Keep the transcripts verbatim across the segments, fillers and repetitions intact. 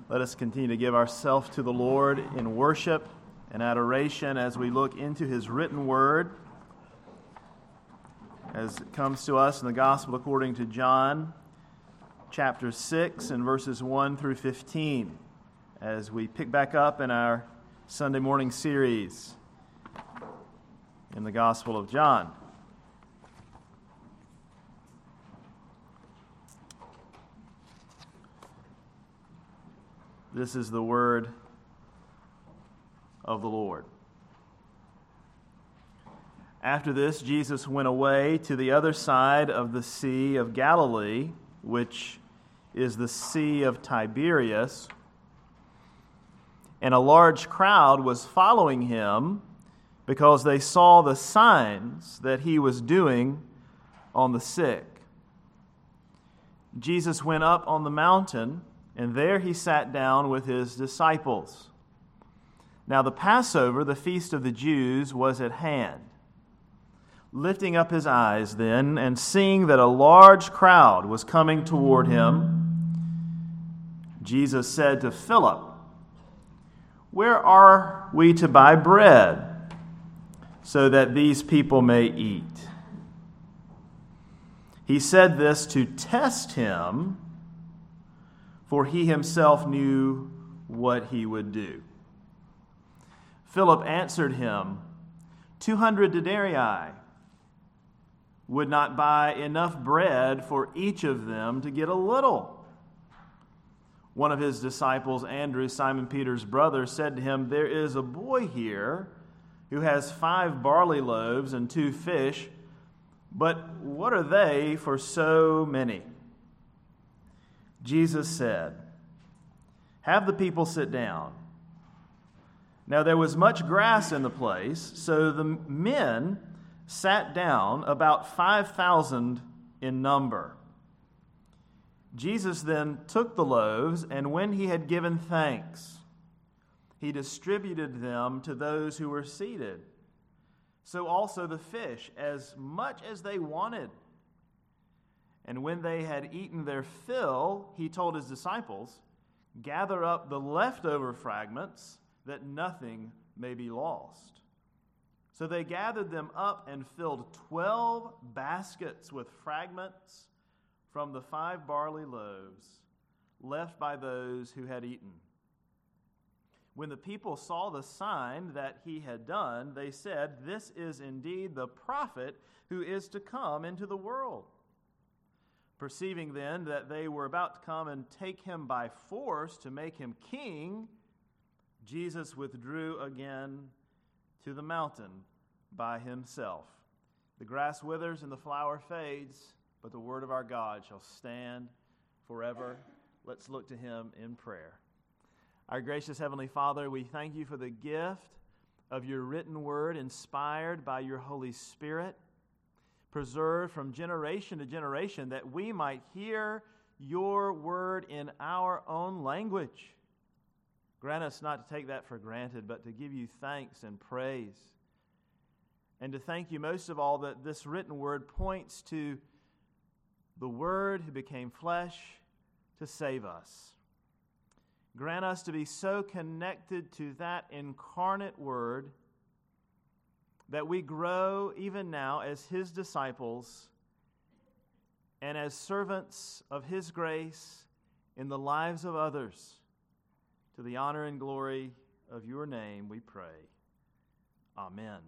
Let us continue to give ourselves to the Lord in worship and adoration as we look into His written word, as it comes to us in the Gospel according to John, chapter six, and verses one through fifteen, as we pick back up in our Sunday morning series in the Gospel of John. This is the word of the Lord. After this, Jesus went away to the other side of the Sea of Galilee, which is the Sea of Tiberias, and a large crowd was following him because they saw the signs that he was doing on the sick. Jesus went up on the mountain, and there he sat down with his disciples. Now the Passover, the feast of the Jews, was at hand. Lifting up his eyes then, and seeing that a large crowd was coming toward him, Jesus said to Philip, "Where are we to buy bread so that these people may eat?" He said this to test him, for he himself knew what he would do. Philip answered him, Two hundred denarii would not buy enough bread for each of them to get a little." One of his disciples, Andrew, Simon Peter's brother, said to him, "There is a boy here who has five barley loaves and two fish, but what are they for so many?" Jesus said, "Have the people sit down." Now there was much grass in the place, so the men sat down, about five thousand in number. Jesus then took the loaves, and when he had given thanks, he distributed them to those who were seated. So also the fish, as much as they wanted. And when they had eaten their fill, he told his disciples, "Gather up the leftover fragments, that nothing may be lost." So they gathered them up and filled twelve baskets with fragments from the five barley loaves left by those who had eaten. When the people saw the sign that he had done, they said, "This is indeed the prophet who is to come into the world." Perceiving then that they were about to come and take him by force to make him king, Jesus withdrew again to the mountain by himself. The grass withers and the flower fades, but the word of our God shall stand forever. Let's look to him in prayer. Our gracious Heavenly Father, we thank you for the gift of your written word, inspired by your Holy Spirit, preserved from generation to generation, that we might hear your word in our own language. Grant us not to take that for granted, but to give you thanks and praise. And to thank you most of all that this written word points to the Word who became flesh to save us. Grant us to be so connected to that incarnate Word that we grow even now as his disciples and as servants of his grace in the lives of others. To the honor and glory of your name we pray. Amen.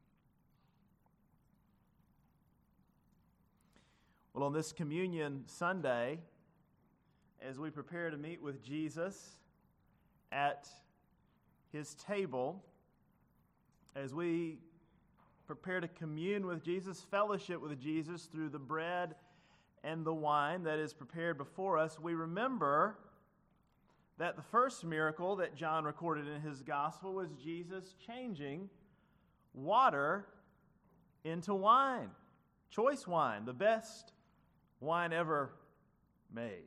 Well, on this Communion Sunday, as we prepare to meet with Jesus at his table, as we prepare to commune with Jesus, fellowship with Jesus through the bread and the wine that is prepared before us, we remember that the first miracle that John recorded in his gospel was Jesus changing water into wine, choice wine, the best wine ever made.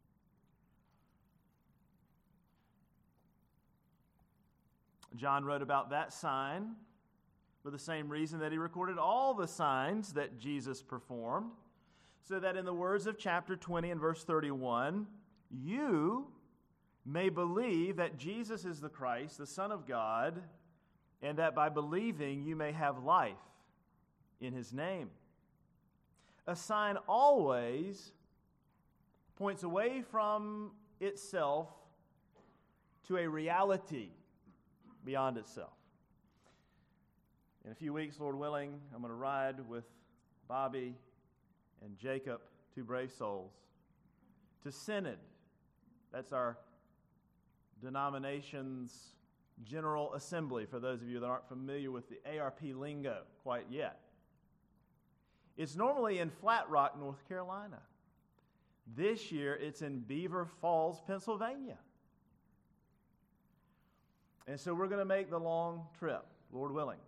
John wrote about that sign for the same reason that he recorded all the signs that Jesus performed, so that in the words of chapter twenty and verse thirty-one, you may believe that Jesus is the Christ, the Son of God, and that by believing you may have life in his name. A sign always points away from itself to a reality beyond itself. In a few weeks, Lord willing, I'm going to ride with Bobby and Jacob, two brave souls, to Synod. That's our denomination's General Assembly, for those of you that aren't familiar with the A R P lingo quite yet. It's normally in Flat Rock, North Carolina. This year, it's in Beaver Falls, Pennsylvania. And so we're going to make the long trip, Lord willing.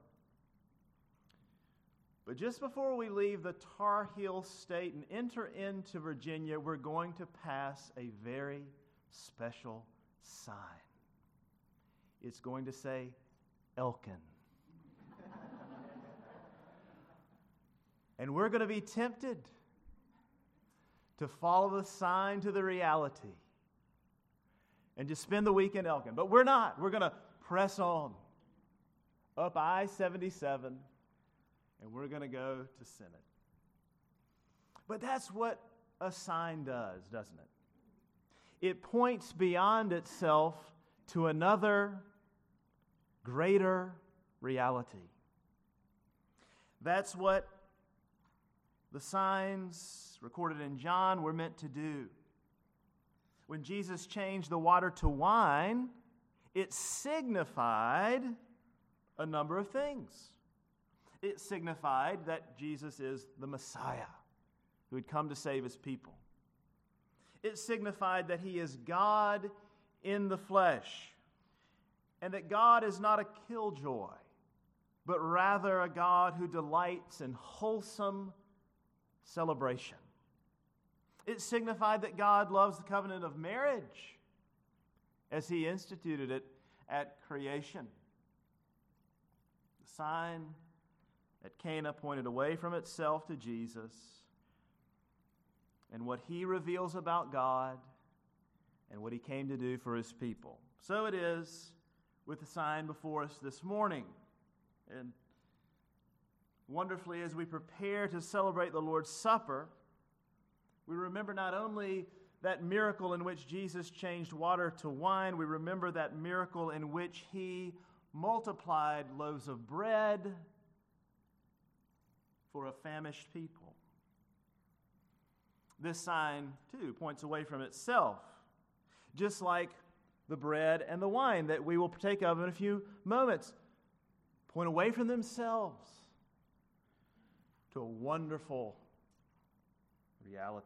But just before we leave the Tar Heel State and enter into Virginia, we're going to pass a very special sign. It's going to say Elkin. And we're going to be tempted to follow the sign to the reality and to spend the week in Elkin. But we're not. We're going to press on up I seventy-seven, and we're going to go to Synod. But that's what a sign does, doesn't it? It points beyond itself to another, greater reality. That's what the signs recorded in John were meant to do. When Jesus changed the water to wine, it signified a number of things. It signified that Jesus is the Messiah who had come to save his people. It signified that he is God in the flesh, and that God is not a killjoy, but rather a God who delights in wholesome celebration. It signified that God loves the covenant of marriage as he instituted it at creation. The sign at Cana pointed away from itself to Jesus and what he reveals about God and what he came to do for his people. So it is with the sign before us this morning. And wonderfully, as we prepare to celebrate the Lord's Supper, we remember not only that miracle in which Jesus changed water to wine, we remember that miracle in which he multiplied loaves of bread for a famished people. This sign, too, points away from itself, just like the bread and the wine that we will partake of in a few moments point away from themselves to a wonderful reality.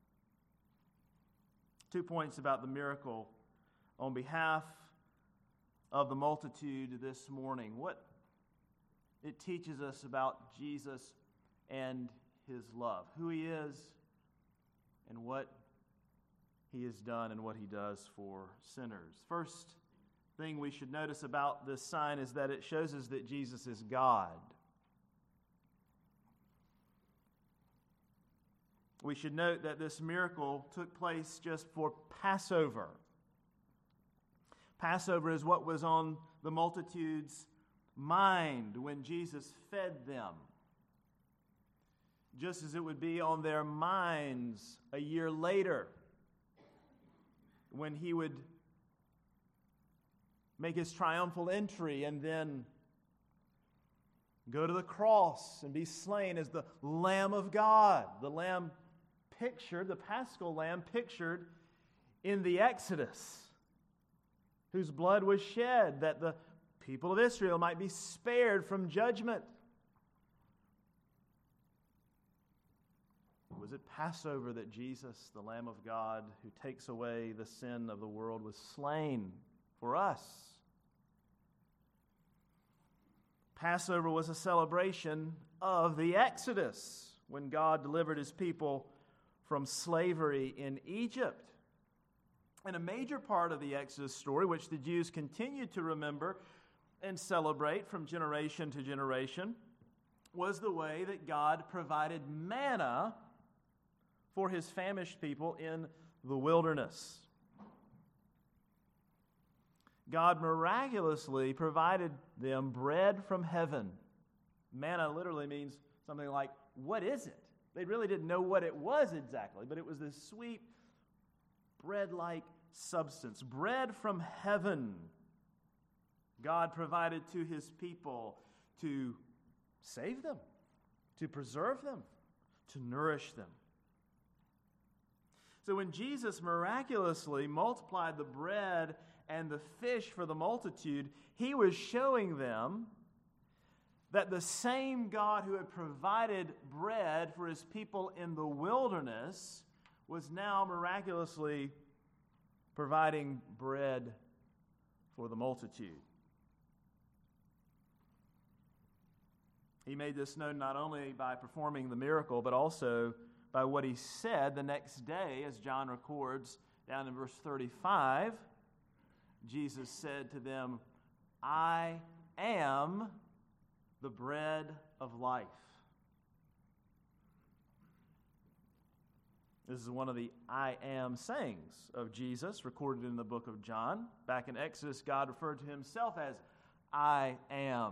Two points about the miracle on behalf of the multitude this morning. What it teaches us about Jesus and his love, who he is and what he has done and what he does for sinners. First thing we should notice about this sign is that it shows us that Jesus is God. We should note that this miracle took place just for Passover. Passover is what was on the multitude's mind when Jesus fed them, just as it would be on their minds a year later when he would make his triumphal entry and then go to the cross and be slain as the Lamb of God, the Lamb pictured, the Paschal Lamb pictured in the Exodus, whose blood was shed that the people of Israel might be spared from judgment. Was it Passover that Jesus, the Lamb of God, who takes away the sin of the world, was slain for us? Passover was a celebration of the Exodus, when God delivered his people from slavery in Egypt. And a major part of the Exodus story, which the Jews continued to remember and celebrate from generation to generation, was the way that God provided manna for his famished people in the wilderness. God miraculously provided them bread from heaven. Manna literally means something like, what is it? They really didn't know what it was exactly, but it was this sweet, bread-like substance. Bread from heaven. God provided to his people to save them, to preserve them, to nourish them. So when Jesus miraculously multiplied the bread and the fish for the multitude, he was showing them that the same God who had provided bread for his people in the wilderness was now miraculously providing bread for the multitude. He made this known not only by performing the miracle, but also by what he said the next day, as John records down in verse thirty-five. Jesus said to them, I am the bread of life. This is one of the I am sayings of Jesus recorded in the book of John. Back in Exodus, God referred to himself as I am.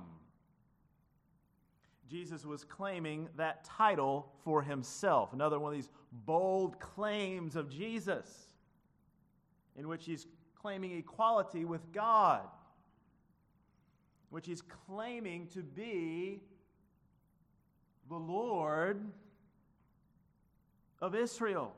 Jesus was claiming that title for himself. Another one of these bold claims of Jesus, in which he's claiming equality with God, which he's claiming to be the Lord of Israel.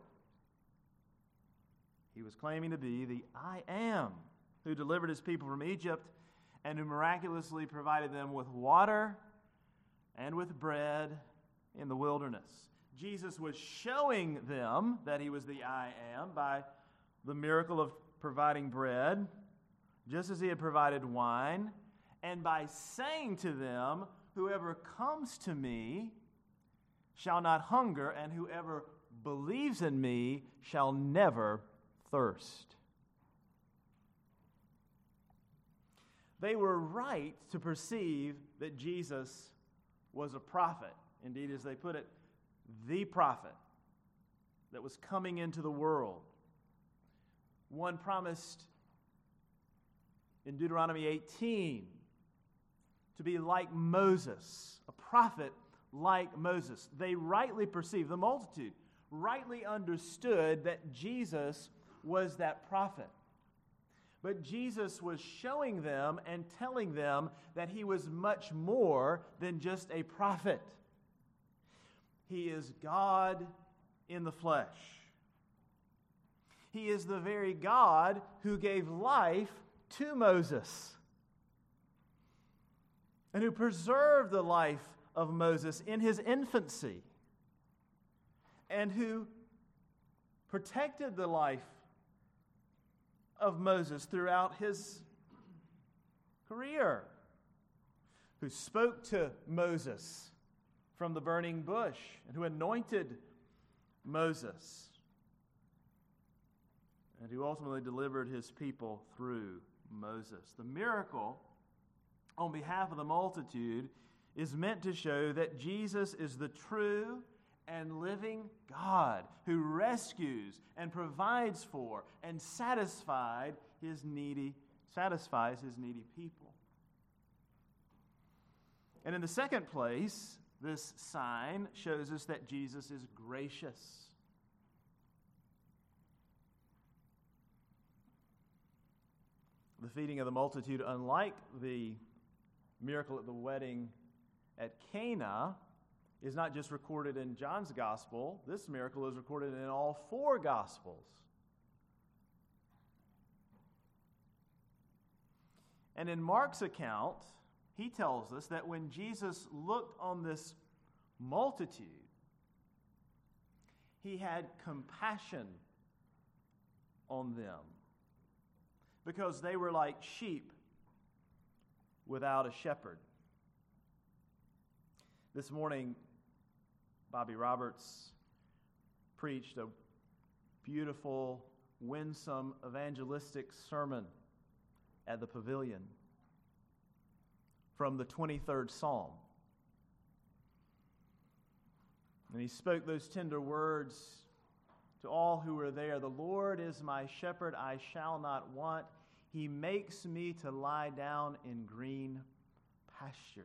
He was claiming to be the I am, who delivered his people from Egypt and who miraculously provided them with water and with bread in the wilderness. Jesus was showing them that he was the I am by the miracle of providing bread, just as he had provided wine, and by saying to them, whoever comes to me shall not hunger, and whoever believes in me shall never thirst. They were right to perceive that Jesus was a prophet. Indeed, as they put it, the prophet that was coming into the world. One promised in Deuteronomy eighteen to be like Moses, a prophet like Moses. They rightly perceived, the multitude rightly understood that Jesus was that prophet. But Jesus was showing them and telling them that he was much more than just a prophet. He is God in the flesh. He is the very God who gave life to Moses and who preserved the life of Moses in his infancy and who protected the life of Moses throughout his career, who spoke to Moses from the burning bush and who anointed Moses and who ultimately delivered his people through Moses. The miracle on behalf of the multitude is meant to show that Jesus is the true and living God who rescues and provides for and satisfied his needy, satisfies his needy people. And in the second place, this sign shows us that Jesus is gracious. The feeding of the multitude, unlike the miracle at the wedding at Cana, is not just recorded in John's gospel. This miracle is recorded in all four gospels. And in Mark's account, he tells us that when Jesus looked on this multitude, he had compassion on them because they were like sheep without a shepherd. This morning, Bobby Roberts preached a beautiful, winsome, evangelistic sermon at the pavilion from the twenty-third Psalm. And he spoke those tender words to all who were there. The Lord is my shepherd, I shall not want. He makes me to lie down in green pastures.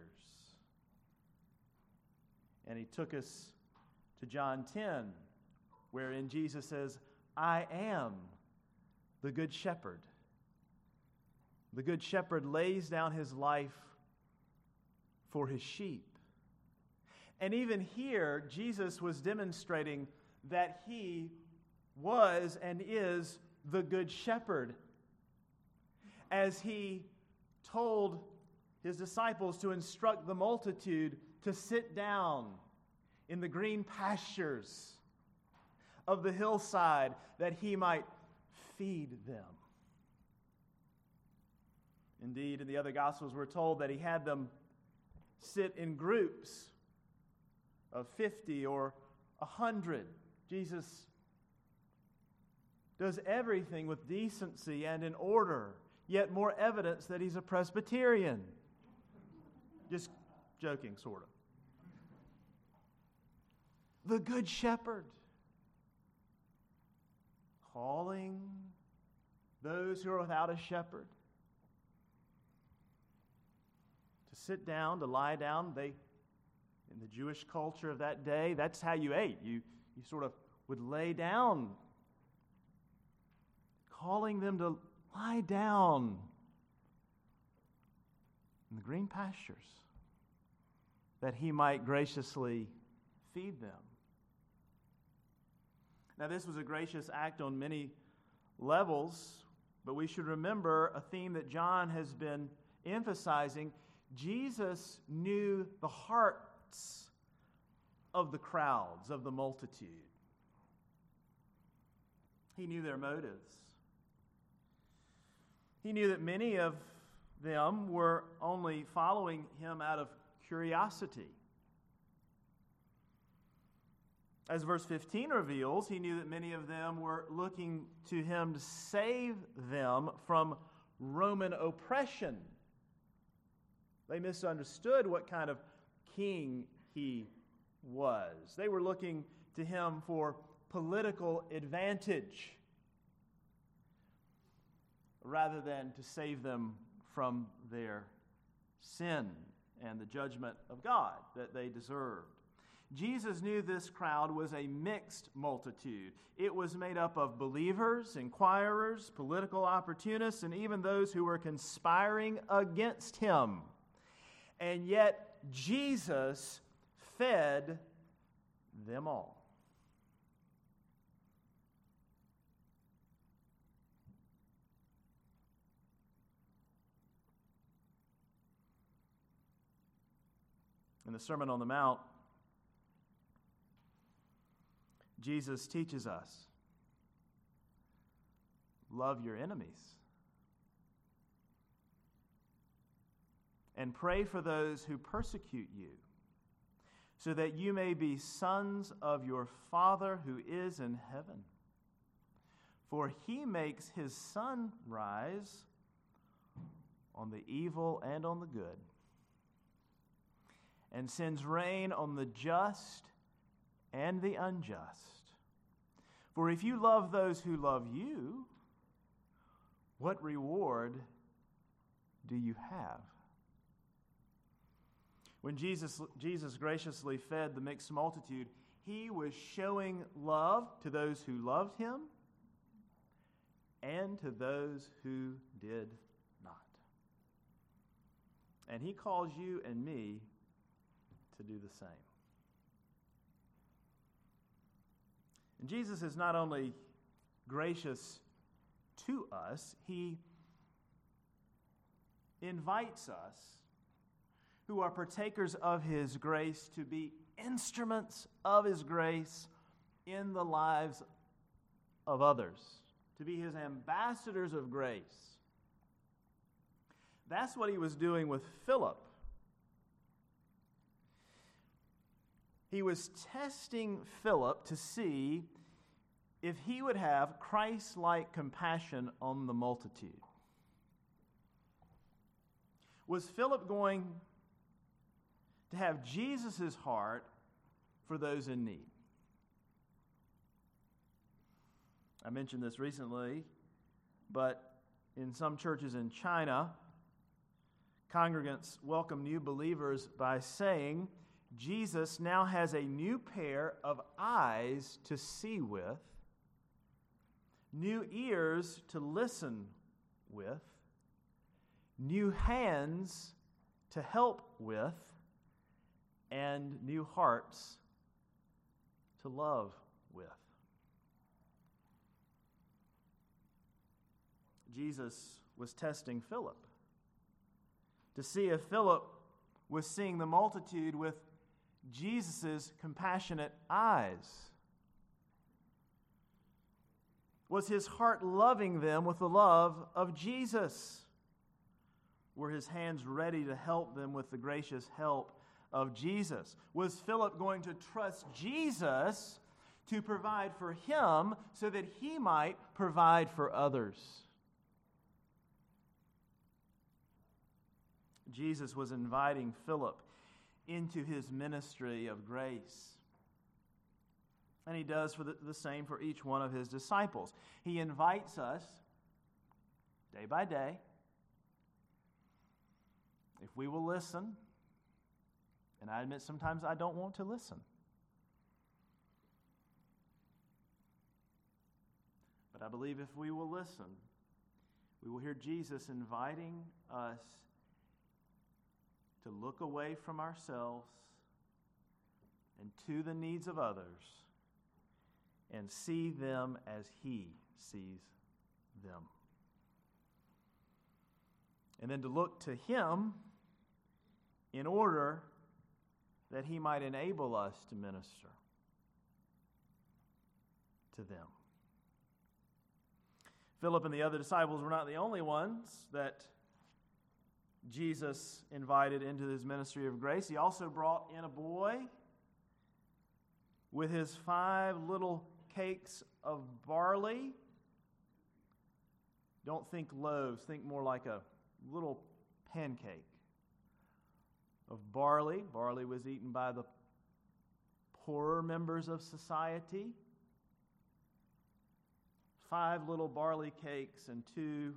And he took us to John ten, wherein Jesus says, I am the good shepherd. The good shepherd lays down his life for his sheep. And even here, Jesus was demonstrating that he was and is the good shepherd, as he told his disciples to instruct the multitude to sit down in the green pastures of the hillside that he might feed them. Indeed, in the other Gospels, we're told that he had them sit in groups of fifty or a hundred. Jesus does everything with decency and in order, yet more evidence that he's a Presbyterian. Just joking, sort of. The Good Shepherd, calling those who are without a shepherd to sit down, to lie down. They, in the Jewish culture of that day, that's how you ate. You, you sort of would lay down, calling them to lie down in the green pastures, that he might graciously feed them. Now, this was a gracious act on many levels, but we should remember a theme that John has been emphasizing. Jesus knew the hearts of the crowds, of the multitude. He knew their motives. He knew that many of them were only following him out of curiosity. As verse fifteen reveals, he knew that many of them were looking to him to save them from Roman oppression. They misunderstood what kind of king he was. They were looking to him for political advantage rather than to save them from their sin and the judgment of God that they deserved. Jesus knew this crowd was a mixed multitude. It was made up of believers, inquirers, political opportunists, and even those who were conspiring against him. And yet, Jesus fed them all. In the Sermon on the Mount, Jesus teaches us, love your enemies and pray for those who persecute you, so that you may be sons of your Father who is in heaven. For he makes his sun rise on the evil and on the good, and sends rain on the just and the unjust. For if you love those who love you, what reward do you have? When Jesus, Jesus graciously fed the mixed multitude, he was showing love to those who loved him and to those who did not. And he calls you and me to do the same. And Jesus is not only gracious to us, he invites us, who are partakers of his grace, to be instruments of his grace in the lives of others, to be his ambassadors of grace. That's what he was doing with Philip. He was testing Philip to see if he would have Christ-like compassion on the multitude. Was Philip going to have Jesus' heart for those in need? I mentioned this recently, but In some churches in China, congregants welcome new believers by saying, Jesus now has a new pair of eyes to see with, new ears to listen with, new hands to help with, and new hearts to love with. Jesus was testing Philip to see if Philip was seeing the multitude with Jesus' compassionate eyes. Was his heart loving them with the love of Jesus? Were his hands ready to help them with the gracious help of Jesus? Was Philip going to trust Jesus to provide for him so that he might provide for others? Jesus was inviting Philip into his ministry of grace. And he does for the, the same for each one of his disciples. He invites us day by day, if we will listen, and I admit sometimes I don't want to listen. But I believe if we will listen, we will hear Jesus inviting us to look away from ourselves and to the needs of others and see them as he sees them. And then to look to him in order that he might enable us to minister to them. Philip and the other disciples were not the only ones that Jesus invited into his ministry of grace. He also brought in a boy with his five little cakes of barley. Don't think loaves, think more like a little pancake of barley. Barley was eaten by the poorer members of society. Five little barley cakes and two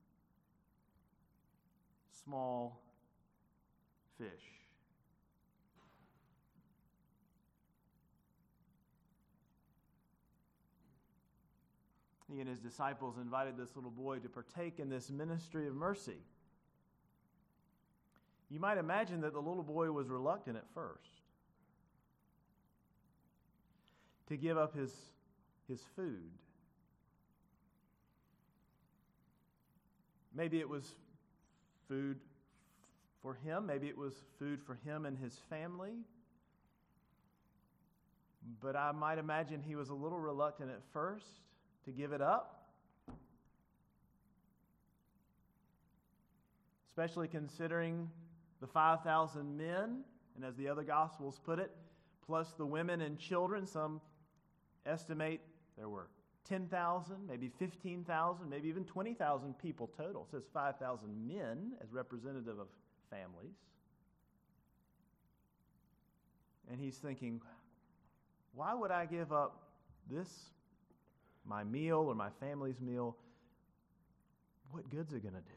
small fish. He and his disciples invited this little boy to partake in this ministry of mercy. You might imagine that the little boy was reluctant at first to give up his, his food. Maybe it was food for him. Maybe it was food for him and his family. But I might imagine he was a little reluctant at first to give it up. Especially considering the five thousand men, and as the other Gospels put it, plus the women and children. Some estimate there were ten thousand, maybe fifteen thousand, maybe even twenty thousand people total. It says five thousand men as representative of families. And he's thinking, why would I give up this, my meal or my family's meal? What good's it going to do?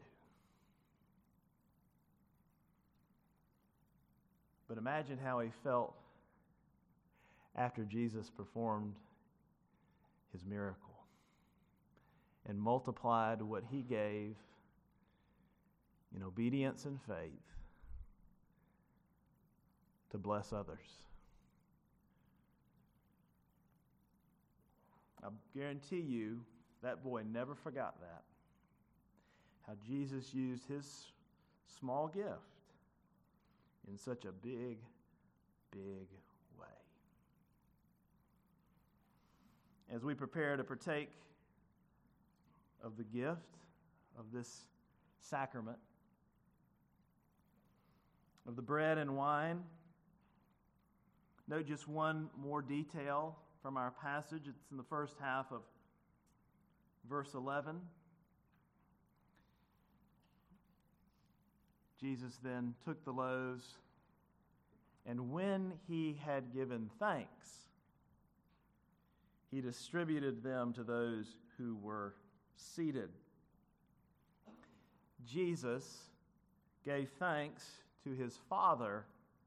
But imagine how he felt after Jesus performed his miracle and multiplied what he gave in obedience and faith to bless others. I guarantee you that boy never forgot that. How Jesus used his small gift in such a big, big way. As we prepare to partake of the gift of this sacrament, of the bread and wine, note just one more detail from our passage. It's in the first half of verse eleven. Jesus then took the loaves, and when he had given thanks, he distributed them to those who were seated. Jesus gave thanks to his Father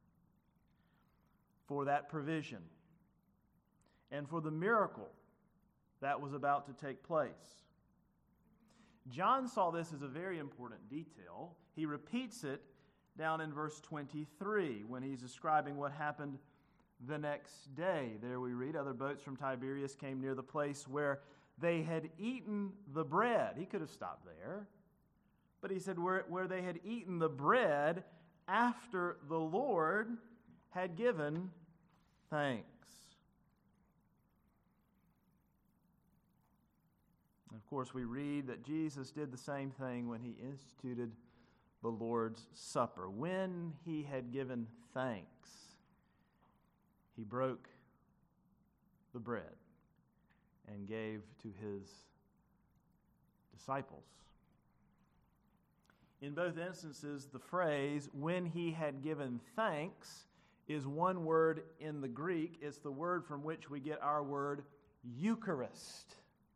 for that provision and for the miracle that was about to take place. John saw this as a very important detail. He repeats it down in verse twenty-three when he's describing what happened the next day. There we read, other boats from Tiberias came near the place where they had eaten the bread. He could have stopped there. But he said where, where they had eaten the bread after the Lord had given thanks. And of course, we read that Jesus did the same thing when he instituted the Lord's Supper. When he had given thanks, he broke the bread and gave to his disciples. In both instances, the phrase, when he had given thanks, is one word in the Greek. It's the word from which we get our word Eucharist.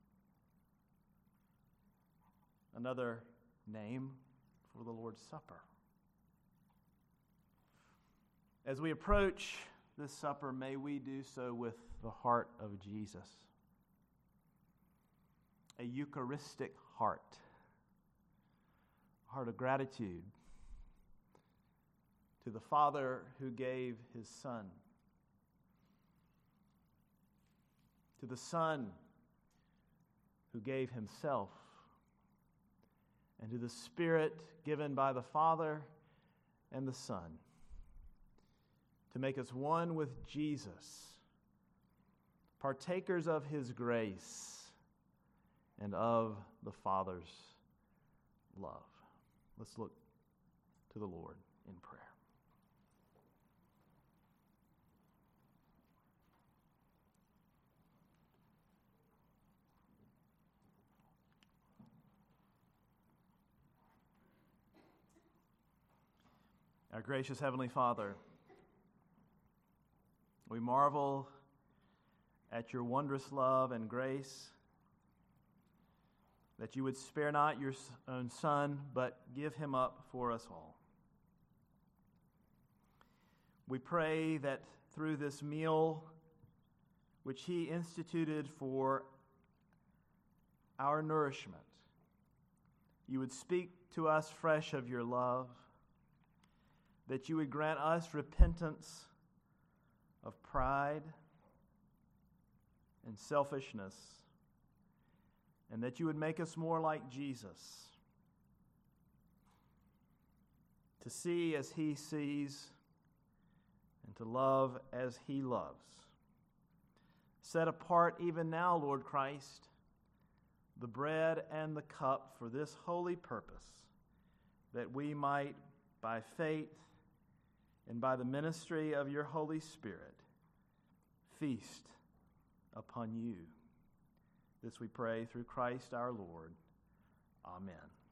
Another name for the Lord's Supper. As we approach this supper, may we do so with the heart of Jesus. A Eucharistic heart. A heart of gratitude to the Father who gave his Son. To the Son who gave himself. And to the Spirit given by the Father and the Son to make us one with Jesus, partakers of his grace and of the Father's love. Let's look to the Lord in prayer. Our gracious Heavenly Father, we marvel at your wondrous love and grace, that you would spare not your own Son, but give him up for us all. We pray that through this meal, which he instituted for our nourishment, you would speak to us fresh of your love, that you would grant us repentance of pride and selfishness, and that you would make us more like Jesus, to see as he sees and to love as he loves. Set apart even now, Lord Christ, the bread and the cup for this holy purpose, that we might, by faith and by the ministry of your Holy Spirit, feast upon you. This we pray through Christ our Lord. Amen.